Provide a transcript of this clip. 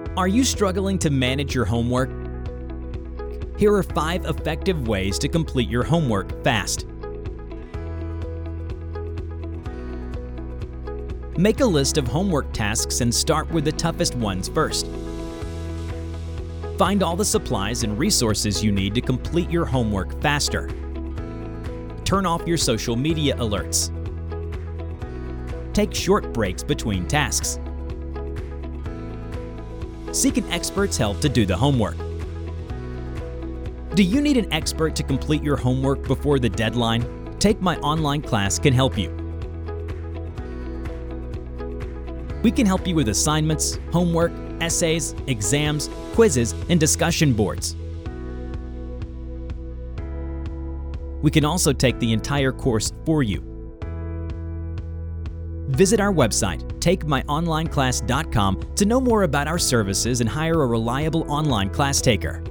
Are you struggling to manage your homework? Here are 5 effective ways to complete your homework fast. Make a list of homework tasks and start with the toughest ones first. Find all the supplies and resources you need to complete your homework faster. Turn off your social media alerts. Take short breaks between tasks. Seek an expert's help to do the homework. Do you need an expert to complete your homework before the deadline? Take My Online Class can help you. We can help you with assignments, homework, essays, exams, quizzes, and discussion boards. We can also take the entire course for you. Visit our website, takemyonlineclass.com, to know more about our services and hire a reliable online class taker.